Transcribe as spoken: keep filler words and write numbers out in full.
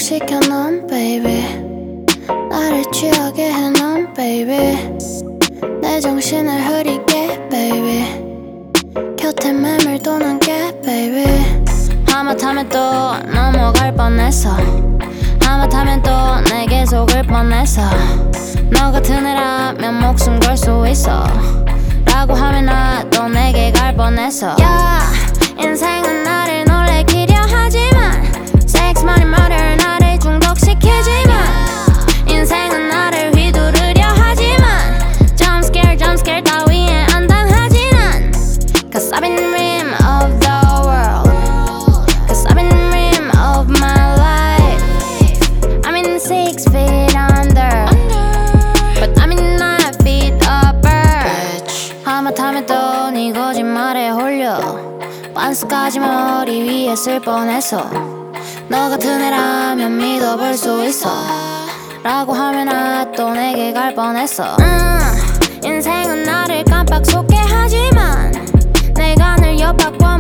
시켜놓은 baby 나를 취하게 해놓은 baby 내 정신을 흐리게 baby 곁에 메밀도는 게 baby 하마터면 또 넘어갈 뻔했어 하마터면 또 내게 속을 뻔했어 너 같은 애라면 목숨 걸 수 있어 라고 하면 나 또 내게 갈 뻔했어 yeah, 인생은 나를 놀래키려 하지만 섹스 많이 말을 나를 중독시키지만 인생은 나를 휘두르려 하지만 Jump scare jump scare 따위에 안 당하지 난 Cause I've been the rim of the world Cause I've been the rim of my life I'm in six feet under But I'm in nine feet upper 하마터면 또 네 거짓말에 홀려 반스까지 머리 위에 쓸 뻔했어 너 같은 애라면 믿어볼 수 있어 라고 하면 나 또 내게 갈 뻔했어 음, 인생은 나를 깜빡 속게 하지만 내가 늘 엿바꿔